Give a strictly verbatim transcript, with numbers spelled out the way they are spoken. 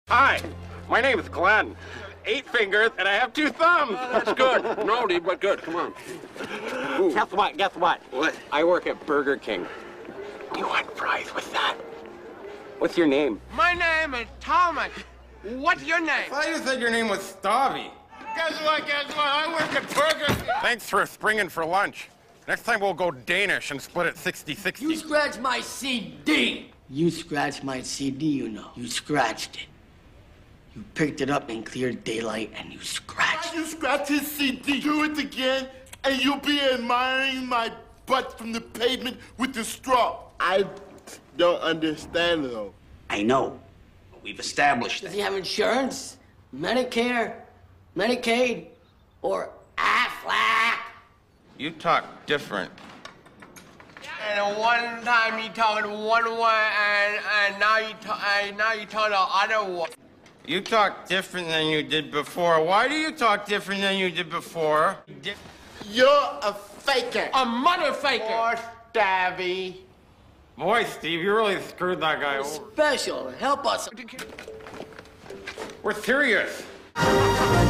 Hi, my name is Glenn. Eight fingers, and I have two thumbs. That's good. Naughty, but good. Come on. Ooh. Guess what? Guess what? What? I work at Burger King. Do you want fries with that? What's your name? My name is Thomas. What's your name? I thought you said your name was Stabby. Guess what? Guess what? I work at Burger King. Thanks for springing for lunch. Next time we'll go Danish and split it sixty sixty. You scratched my C D. You scratched my C D, you know. You scratched it. You picked it up in clear daylight and you scratched You scratch his C D, do it again, and you'll be admiring my butt from the pavement with the straw. I don't understand, though. I know. But we've established Does that. he have insurance? Medicare? Medicaid? Or Aflac? You talk different. And one time he talked one way, and, and now you talk, and now you talk the other way. You talk different than you did before. Why do you talk different than you did before? You're a faker. A mother faker. Or stabby. Boy, Steve, you really screwed that guy over. Special. Help us. We're serious.